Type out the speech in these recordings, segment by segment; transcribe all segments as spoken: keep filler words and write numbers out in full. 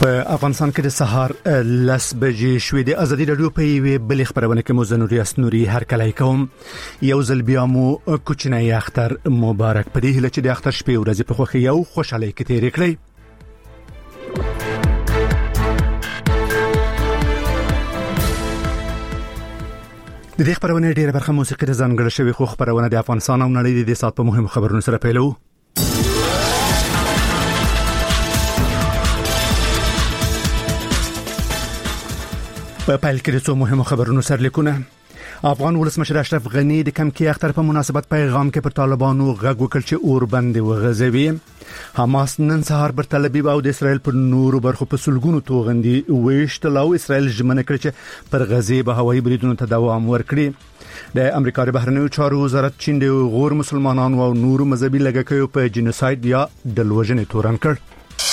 په افغانستان کې د سهار لس بجې شوې د ازادي رادیو په یوې بلې خبرونه کې مو زنوري اسنوري هر کله کوم یو ځل بیا مو کوچنی اختر مبارک په دې هله چې د اختر شپې ورځې په خوښي او خوشحالۍ کې تیرې کړئ. د دې خبرونه ډیره برخه موسیقي د ځانګړې شوی خو خبرونه د افغانستان او نړۍ د سات په مهم خبرونو سره پیلو. په پیل کې د څو مهمو خبرونو سرلیکونه. افغان ولسمشر اشرف غنی د کمکی اختر په مناسبت پیغام کې پر طالبانو غږ وکړ چې اوربند وغځوي. حماس نن سهار پر تل ابیب او د اسرائیل پر نورو برخو په سلګونو توغندي وېشتل او اسرائیل ژمنه کړې چې پر غزې به هوایي بریدونو ته دوام ورکړي. د امریکا د بهرنیو چارو وزارت چین د غور مسلمانانو او نورو مذهبي لږکیو په جنوساید یا ډلوژنې تورن کړ.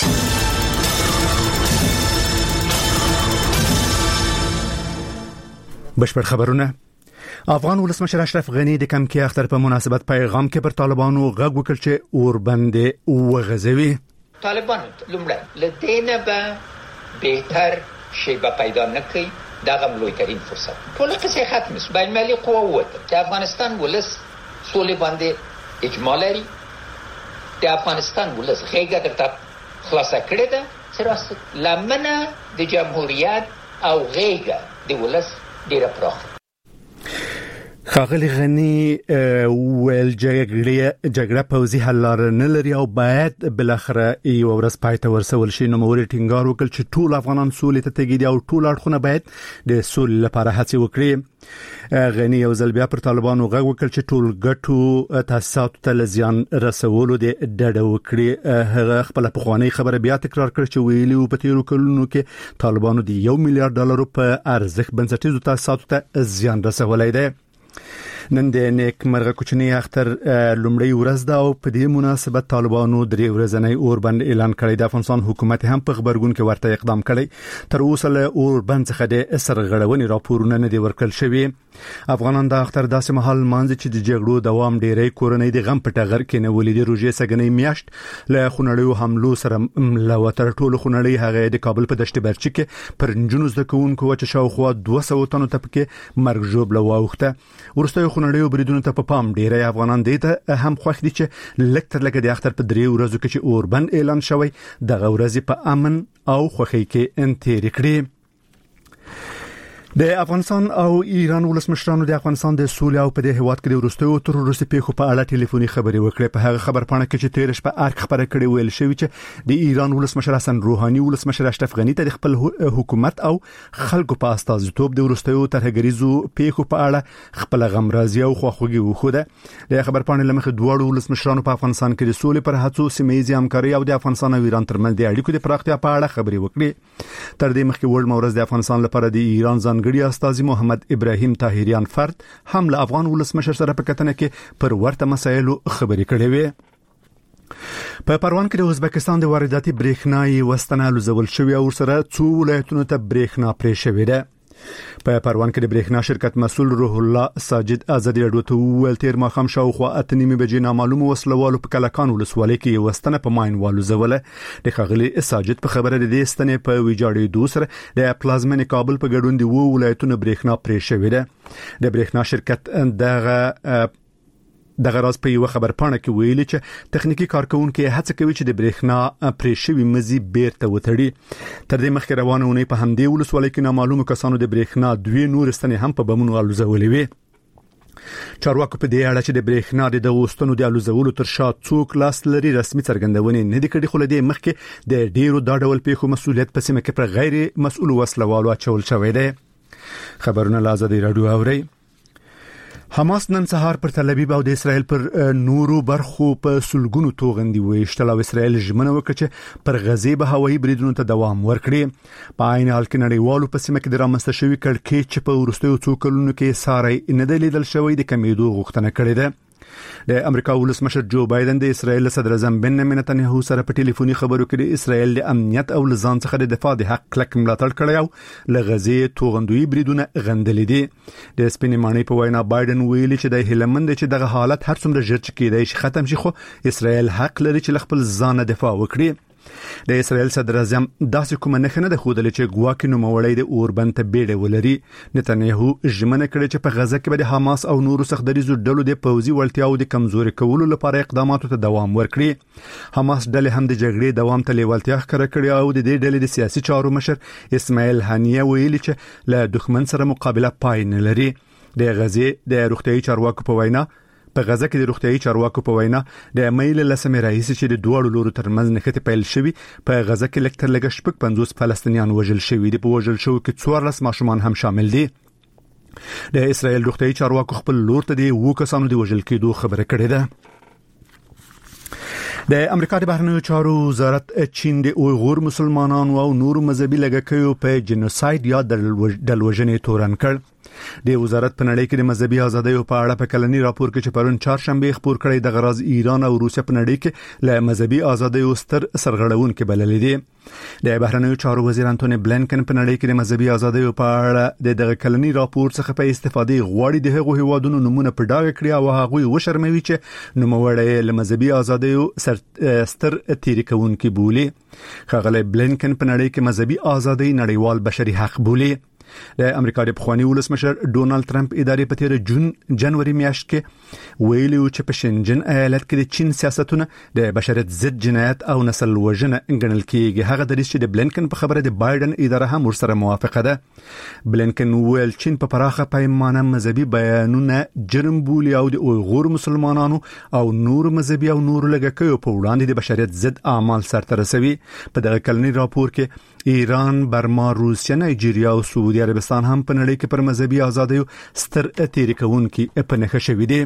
بشپړ خبرونه. افغان ولسمشر اشرف غنی د کمکی اختر په مناسبت پیغام کې پر طالبانو غږ وکړ چې اوربند وغځوي. طالبان لومړی لدینه به بهتر شی به پیدا نکړي دغه لویترین فرصت ټول قصې ختم شي. بین المللي قوه وته د افغانستان ولس سولې باندې اجماع لري. د افغانستان ولس غیږه درته خلاصه کړې ده چې راست لمنه د جمهوریت او غیږه د ولس ډیره پراخه. خاغلی غنی ویل جګړه جګړه پوزي حل لار نه لري او باید بل اخره یو ورځ پاتې ورسول شي. نو موري ټینګار وکړ چې ټول افغانان سولې ته تګیدي او ټول اړخونه باید د سولې لپاره هڅه وکړي. غنی یو ځل بیا پر طالبانو غږ وکړ چې ټول ګټو تاسیسات ته لزیان رسولو د ډډه وکړي. هغه خپل پخوانی خبره بیا تکرار کړ چې ویلي په تیرو کلونو کې طالبانو د یو میلیارډ ډالر په ارزښت بنسټیزو تاسیسات ته زیان رسولای دی. نن د نیک مرغه کوچنی اختر لومړی ورځ ده او په دې مناسبت طالبانو درې ورځنی اوربند اعلان کړی. د افغانستان حکومت هم په خبرګون کې ورته اقدام کړی. تر اوسه له اوربند څخه د سرغړونې راپورونه نه دي ورکړل شوي. افغانان د اختر داسې مهال مانځي چې د جګړو دوام ډیری کورنۍ د غم په ټغر کې نه ولې د روزې سګنې میاشت له خونړیو حملو سره ملوتر ټولو خونړی هغه د کابل په دشت برچی کې پر نجونو زده کوونکو چې شاوخوا دوه سوه تنو ته پکې مرګ ژوبله واوښته. ورسته خونړیو بریدونو ته په پام ډیری افغانان دي ته هم خوښ دي چې لږ تر لږه د اختر په درې ورځو کې چې اوربند اعلان شوی دغه ورځې په امن او خوښۍ کې تیرې کړي. د افغانستان او ایران ولسمشرانو د افغانستان د سولې او په دې هیواد کې د وروستیو تر وروستي پیښو په اړه ټلیفوني خبرې وکړې. په هغه خبرپاڼه کې چې تیر شپه ارک خبره کړې ویل شوی چې د ایران ولسمشر حسن روحاني ولسمشر اشرف غنی ته د خپل حکومت او خلکو په استازیتوب د وروستیو ترهګریزو پیښو په اړه خپل غمرازي او خواخوږي وښوده. د خبرپاڼې لمخې دوه ولسمشرانو په افغانستان کې د سولې پر هڅو سیمه‌ییزه همکاري او د افغانستان او ایران ترمنځ د اړیکو د پراختیا په اړه خبرې وکړې. تر دې مخکې وړ مورز د افغانستان لپاره د ایران ځانګړي استازي محمد ابراهیم طاهریان فرد هم له افغان ولسمشر سره په کتنه کې پر ورته مسایلو خبرې کړې وې. په پروان کې د ازبکستان د وارداتي برېښنايي وسنه لوزول شوی او سره څو ولایتونو ته برېښنا پرې شوې ده. په پروان کې د برېښنا شرکت مسؤل روح الله ساجد ازادي رادیو ته ویل تیر ماخام شاوخوا اته نیمه بجې نامعلوم وسلوالو په کلکان ولسوالۍ کې وستنه په ماین والو زوله. د خغلی ساجد په خبره د دې ستنې په ویجاړې دوسر د پلازمن کابل په ګډون دی وو ولایتونو برېښنا پرې شوې ده. د برېښنا شرکت دغه دغه راز په یو خبرپاڼه کې ویلي چې تخنیکی کارکونکو هڅه کوي چې د برېښنا پرې شوی مزي بیرته وتړي. تر دې مخکې روانه ونی په همدې ولسوالۍ کې نامعلوم کسانو د برېښنا دوی نور ستنې هم په بمونو الوزولې وي. چارواکو په دې اړه چې د برېښنا د دوستونو د الوزولو تر شا څوک لاس لري رسمي څرګندونې نه دي کړې. خو له دې مخکې د ډیرو دا ډول پیښو مسؤلیت په سیمه کې پر غیر مسؤل وسلوالو اچول شوی دی. خبرونه له ازادي رادیو اوري. حماس نن سهار پر تل ابیب او د اسرائیل پر نورو برخو په سلګونو توغندي وېشتل او اسرائیل ژمنه وکړه چې پر غزې به هوایي بریدونو ته دوام ورکړي. په عین حال کې نړیوالو په سیمه کې د رامنځته شوی کړکېچ چې په وروستیو څو کلونو کې ساري نه دی لیدل شوی د کمیدو غوښتنه کړې ده. د امریکا ولسمشر جو بایدن د اسرائیل صدر اعظم بنیامین نتنیاهو سره په ټلیفوني خبرو کې د اسرائیل د امنیت او لزان څخه د دفاع د حق کلک ملاتړ کړی او لغزي توغندوی بریدونه غندلې دي. د سپینې مانی په وینا بایدن ویلي چې د هلمند چې دغه حالت هر څومره ژر کېدای شي ختم شي خو اسرائیل حق لري چې خپل ځان دفاع وکړي. د اسرائیل صدر اعظم داسې کوم نه خنه د خودل چې ګواکې نو موړی د اوربند ته بیړه ولري. نتنیاهو ژمنه کړې چې په غزه کې به د حماس او نورو سختدریزو ډلو د پوځي وړتیاو د کمزوري کولو لپاره اقداماتو ته دوام ورکړي. حماس ډلې هم د جګړې دوام ته لیوالتیا ښکاره کړې او د دې ډلې د سیاسي چارو مشر اسماعیل هانیه ویلي چې له دښمن سره مقابله پای نه لري. د غزې د روغتیايي چارواکو په وینا په غزه کې د روغتیايي چارواکو په وینا د میل لسمه رئیس چې د دوه لورو ترمنځ نښته پیل شوی په غزه کې لکتر لګ شپږ پنځوس فلسطینیان وژل شوی دي. په وژل شو کې څوارلس ماشومان هم شامل دي. د اسرائیل روغتیايي چارواکو خپل لور ته د وو کسانو د وژل کېدو خبره کړې ده. د امریکا د بهرنیو چارو وزارت چین د اویغور مسلمانانو او نورو مذهبي لږکیو په جنوساید یا دلوژنې تورن کړ. د وزارت په نړۍ کې د مذهبي ازادۍ په اړه په کلنی راپور کې چې پرون چهارشنبه خبر کړی د غراز ایران او روسیا په نړۍ کې له مذهبي ازادۍ ستر سرغړونکو بللې دي. د بهرنیو چارو وزیر انټونی بلینکن په نړۍ کې د مذهبي ازادۍ په اړه د دغه کلنی راپور څخه په استفادې غواړي د هغو هیوادونو نمونه په ډاګه کړی او هغه وشرموي چې نوموړی له مذهبي ازادۍ ستر تیری کوونکي بولی. ښاغلی بلینکن په نړۍ کې مذهبي ازادۍ نړیوال بشري حق بولی. د امریکا د پخوانی ولسمشر ډونالد ټرمپ ادارې په تیر جون جنوري میاشت کې ویلي چې په شنجن ایالت کې د چین سیاستونه د بشریت ضد جنایت او نسل وژنه ګڼل کېږي. هغه د ریس چې د بلینکن په خبره د بایدن اداره هم ورسره موافقه ده. بلینکن ویل چین په پراخه پیمانه مذهبي بیانونه جرم بولي او د اویغور مسلمانانو او نور مذهبي او نور لږکیو په وړاندې د بشریت ضد اعمال سرته رسوي. په دغه کلنی راپور کې ایران، برما، روسیا، نایجیریا او سعودي عربستان هم په نړۍ کې پر مذهبي ازادۍ ستر تیری کوونکي په نښه شوي دي.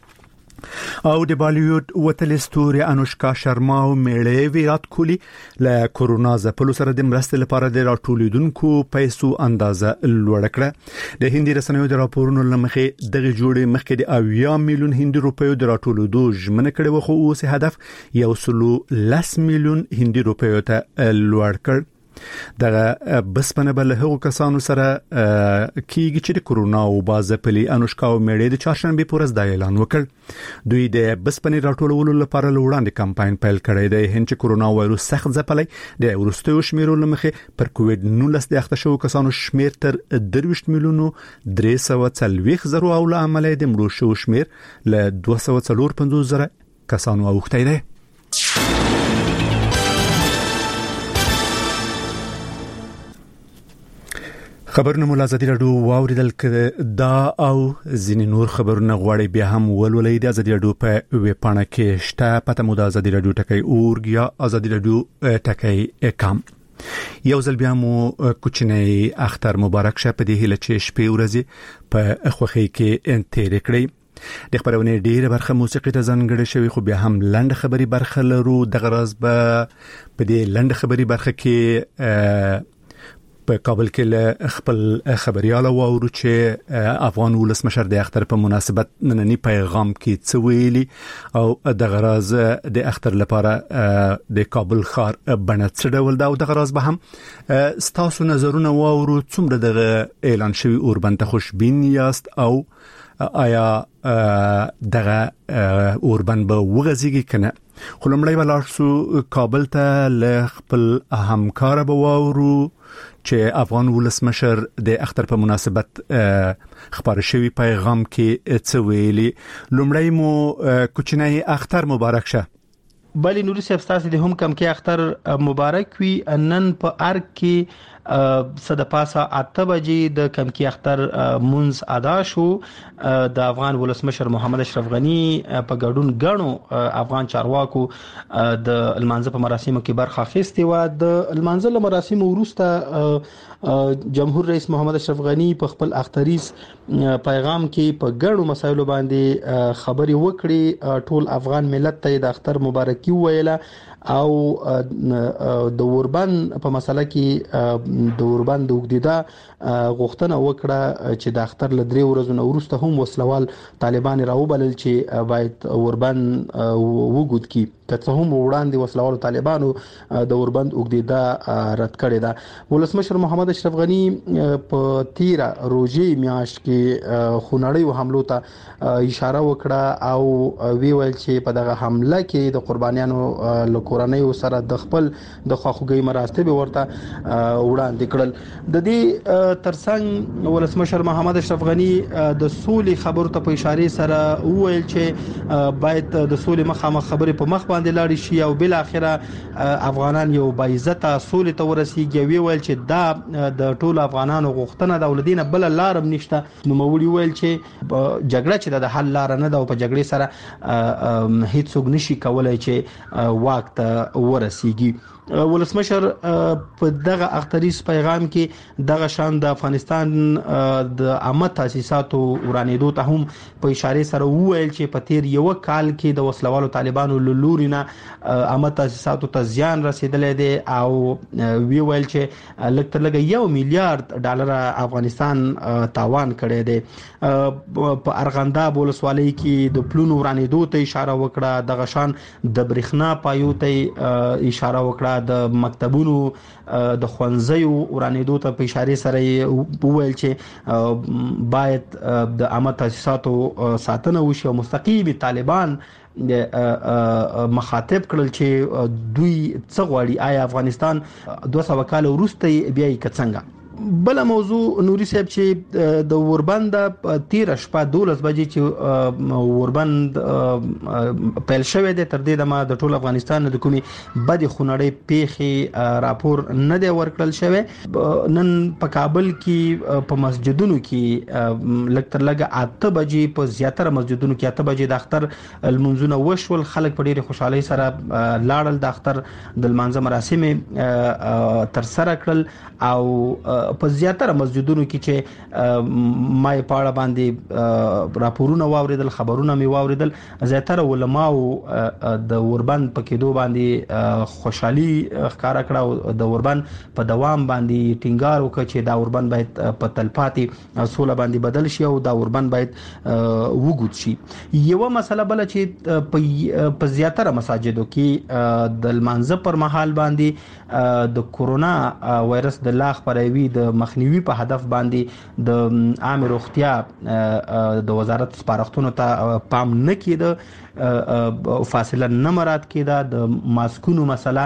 او د بالیوډ وتل ستوري انوشکا شرما او میړه ویرات کوهلی له کورونا ځپلو سره د مرستې لپاره د راټولیدونکو پیسو اندازه لوړ کړه. د هندي رسنیو د راپورونو لمخې دغه جوړې مخکې د اویا میلیون هندي روپیو د راټولیدو ژمنه کړې و، خو اوس هدف یو سلو لس میلیون هندي روپیو ته لوړ کړ. دغه بسپنه بل هغو کسانو سره کیږي چې د کورونا او بازپلی انوشکا او میړه د چهارشنبه پورز د اعلان وکړ. دوی د بسپنې راټولولو لپاره وړاندې کمپاین پیل کړی دی. هند چې کورونا وایروس سخت ځپلی د ورستیو شمیرو لمخې پر کووډ نولس د اخته شو کسانو شمیر تر درویشت میلیونو درې سوه څلوېښت زره او له امله د مړو شو شمیر له دوه سوه څلور پنځوس زره کسانو اوښتی دی. خبرونه مو ازادي رادیو واوریدل کړه دا او ځینې نور خبرونه غواړي بیا هم ولولئ د ازادي رادیو په ویب پاڼه کې شته. پته مو د ازادي رادیو ټکی اورګ یا ازادي رادیو ټکی کام. یو ځل بیا مو کوچنی اختر مبارک شه په دې هیله چې شپې ورځې په خوخي کې تیر کړئ. د خبرونه ډیره برخه موسیقي ته ځانګړې شوی، خو بیا هم لنډ خبري برخه لرو. د غرض به په دې لنډ خبري برخه کې په کابل کې له خپل خبرياله وورو چې افغان ولسمشر د اختر په مناسبت نننی پیغام کې څه ویلي او د غرض د اختر لپاره د کابل ښار بڼه څه ډول ده او د غرض به هم ستاسو نظرونه وورو. څومره د اعلان شوی اوربند ته خوشبین یاست او آیا دغه اوربند به وغځيږي کنه؟ خو لمړی ولاړ سو کابل ته له خپل همکار به وورو چې افغان ولسمشر د اختر په مناسبت خبر شوی پیغام کې څه ویلي. لمړی مو کوچنی اختر مبارک شه. بلی نوري صاحب تاسو د هم کم کې اختر مبارک وي. نن په ارګ کې صد پاسه اته بجې د کم کې اختر منځ ادا شو. د افغان ولسمشر محمد اشرف غنی په ګډون غنو افغان چارواکو د المانزه په مراسمو کې برخه اخیستې و. د المانزه مراسمو وروسته جمهور رئیس محمد اشرف غنی په خپل اختریز پیغام کې په ګڼو مسایلو باندې خبري وکړي. ټول افغان ملت ته د اختر مبارکي ویله او د اوربند په مسله کې د اوربند د وګړه غوښتنه وکړه چې د اختر له درې ورځې وروسته هم وسلوال طالبان راوبلل چې باید اوربند وګود کی. که هم وړاندې وسلوالو طالبانو د اوربند وګړي رد کړی دا. ولسمشر محمد اشرف غنی په تیرا روزي میاشت کې خونړیو حملو ته اشاره وکړه او وی ویل چې په دغه حمله کې د قربانیانو له کورنۍ سره د خپل د خواخوږي مراسم ورته وړاندې کړل. د دې ترڅنګ ولسمشر محمد اشرف غنی د سولې خبرو ته په اشاره سره وویل چې باید د سولې مخامخ خبرې په مخ باندې لاړ شي او بل اخره افغانان یو باعزته سولې ته ورسیږي. وی ویل چې دا د ټولو افغانانو غوښتنه د ولدینه بل لارم نشته. نو موري ویل چې جګړه چې د حل لار نه ده او په جګړې سره هیڅ څوک نشي کولای چې واک ته ورسیږي. ولسمشر په دغه اختریز پیغام کې دغه شان د افغانستان د عامه تاسیساتو ورانېدو ته هم په اشاره سره وویل چې په تیر یو کال کې د وسلوالو طالبانو لورینه عامه تاسیساتو ته زیان رسیدلې دی او وی ویل چې لکه لګ یو میلیارډ ډالر افغانستان تاوان کړی دی. په ارغنداب ولسوالۍ کې د پلونو ورانېدو ته اشاره وکړه. دغه شان د برېښنا پایو ته اشاره وکړه. د مکتبونو د خوانځیو ورانېدو ته په اشاره سره وویل چې باید د عامه تاسیساتو ساتنه وشي او مستقیم طالبان مخاطب کړل چې دوی څه غواړي. آیا افغانستان دوه سوه کال وروسته بیا یې څنګه؟ بل موضوع نوري صاحب چې د اوربند تیر شپه دولس بجې چې اوربند پیل شوه د تر دې دمه د ټول افغانستان د کومي بد خونړی پیخي راپور نه دی ورکړل شوی. نن په کابل کې په مسجدونو کې لکتر لګه اته بجې په زیاتره مسجدونو کې اته بجې د اختر المنځونه وشول. خلک په ډېر خوشحالي سره لاړل د اختر د المنځه مراسم تر سره کړل او په زیاتره مسجدونو کې چې مای پاړه باندې راپورونه واوریدل خبرونه می واوریدل زیاتره علماو د اوربند په کېدو باندې خوشحالي ښکارا کړه او د اوربند په دوام باندې ټینګار وکړ چې دا اوربند باید په تلپاتې سوله باندې بدل شي او دا اوربند باید وګود شي. یو مسله بل چې په زیاتره مساجدو کې د المنځ پر مهال باندې د کورونا وایرس د لاخ پروي د مخنیوي په هدف باندې د عام روغتیا د وزارت سپارښتنو ته پام نه کېده. فاصله نه مراعات کېده. د ماسکونو مسله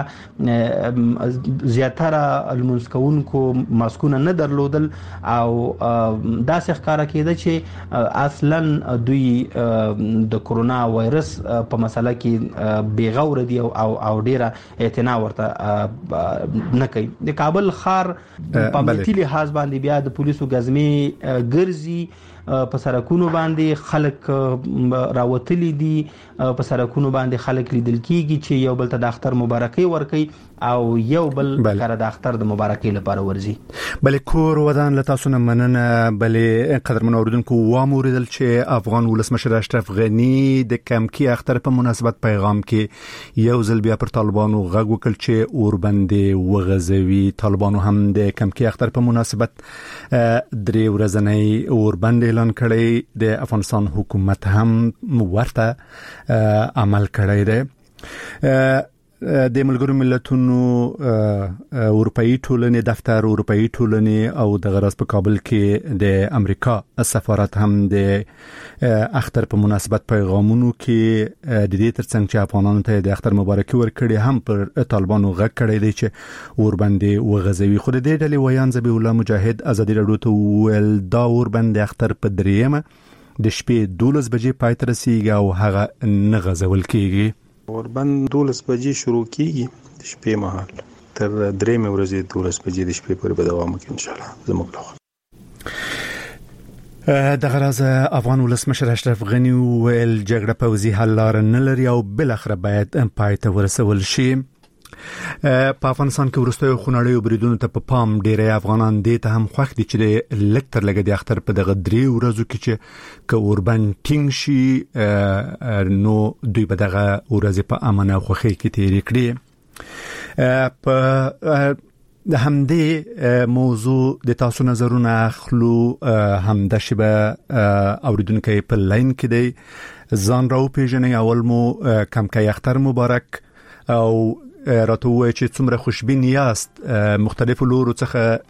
زیاتره المنسکونکو ماسکونه نه درلودل او داسې ښکارا کېده چې اصلا دوی د کورونا وایرس په مسله کې بیغور دي او او ډیره اعتنا ورته نه کوي. د کابل ښار په امنیتي لحاظ باندې بیا د پولیسو غزمې ګرځي. په سرکونو باندې خلک راوتلي دي. په سرکونو باندې خلک لیدل کیږي چې یو بل ته د اختر مبارکي ورکي او یو بل کړه د اختر د مبارکي لپاره ورزي. بلې کور ودان له تاسو نه مننه. بلې قدرمن اوریدونکو واموریدل چې افغان ولسمشر اشرف غنی د کمکی اختر په مناسبت پیغام کې یو ځل بیا پر طالبانو غږ وکړ چې اوربند وغځوي. طالبانو هم د کمکی اختر په مناسبت درې ورځنی اوربند اعلان کړی. د افغانستان حکومت هم ورته عمل کړی دی. د ملګرو ملتونو اروپאי ټولنې دفتر اروپאי ټولنې او د غرض په کابل کې د امریکا سفارت هم د اختر په مناسبت پیغامونو کې د دې ترڅنګ چې افغانانو ته د اختر مبارکي ورکړي هم پر طالبانو غږ کړی دی چې اوربند وغځوي. خو د دې ډلې ویان ذبیح الله مجاهد ازادي راډیو ته ویل دا اوربند اختر په دریمه د شپې دولس بجې پای ته رسیږي او هغه نه غځول کیږي. اوربند دولس بجې شروع کیږي د شپې مهال تر درېمې ورځې دولس بجې د شپې پورې به دوام وکړي ان شاء الله. زموږ لخوا د غرض افغان ولسمشر اشرف غنی ویل جګړه پوزي حل لار نه لري او بل اخر باید پای ته ورسول شي. په افغانستان کې ورستیو خونړیو بریدونو ته په پام ډیری افغانان دي ته هم خوښ دي چې لکتر لګي د اختر په دغه درې ورځو کې چې ک اوربند ټینګ شي نو دوی په دغه ورځې په امن او خوښۍ کې تیر کړي. په د همدې موضوع د تاسو نظرونه اخلو. همدا شبه اوریدونکو په لاین کې دی، ځان راو پیژنې. اول مو کمکای اختر مبارک او راته وایي چې څومره خوشبین یاست، مختلفو لورو څخه